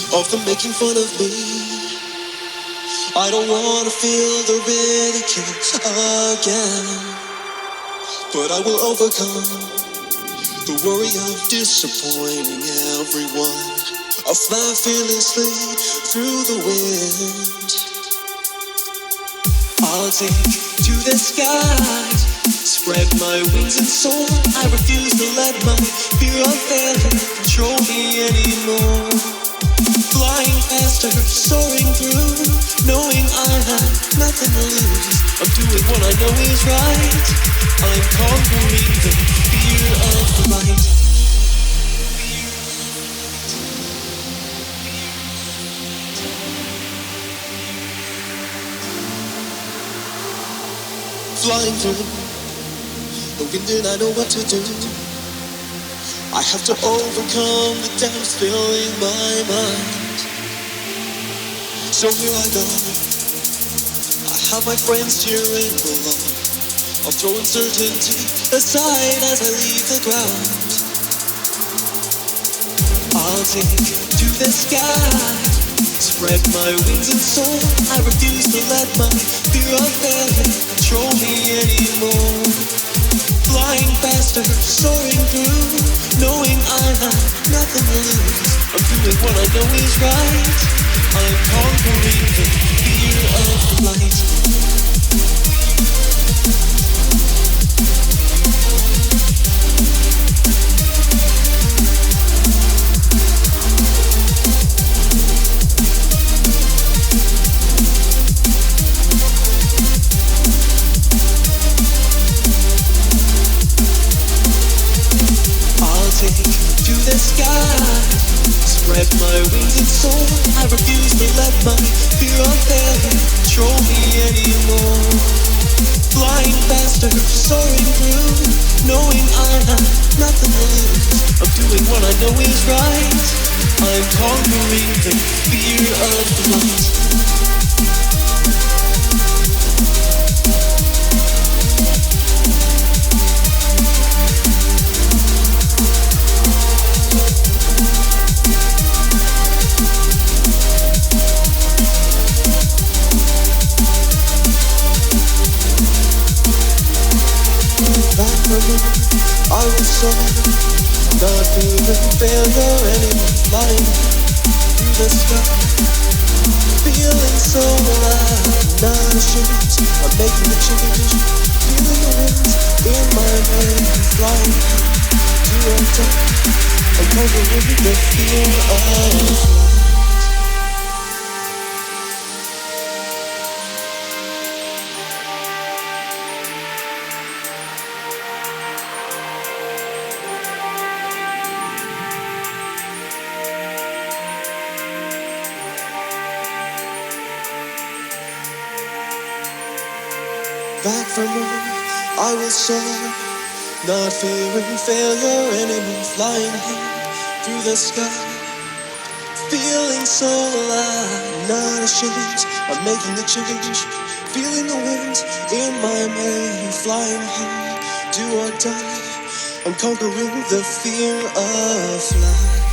of them making fun of me. I don't wanna feel the ridicule again, but I will overcome the worry of disappointing everyone. I'll fly fearlessly through the wind. I'll take to the skies, spread my wings and soar. I refuse to let my fear of failure control me anymore. Flying faster, soaring through, knowing I have nothing to lose. I'm doing what I know is right. I'm conquering the fear of flight. Flying through the wind and I know what to do. I have to overcome the doubts filling my mind. So here I go. I have my friends cheering along. I'll throw uncertainty aside as I leave the ground. I'll take to the sky, spread my wings and soar. I refuse to let my fear of failure control me anymore. Flying faster, soaring through, knowing I have nothing to lose. I'm doing what I know is right. I'm conquering the fear of flight. To the sky, spread my wings and soar. I refuse to let my fear of failure control me anymore. Flying faster, soaring through, knowing I have nothing to lose. I'm doing what I know is right. I'm conquering the fear of flight. I will soar, not fearing failure anymore. Flying through the sky, feeling so alive, not ashamed. I'm making the change, feeling the winds in my mind. Flying to a top, I'm conquering the fear of. Back from home, I will soar, not fearing failure anymore. Flying high through the sky, feeling so alive, not ashamed. I'm making the change, feeling the wind in my mane. Flying high, do or die. I'm conquering the fear of flight.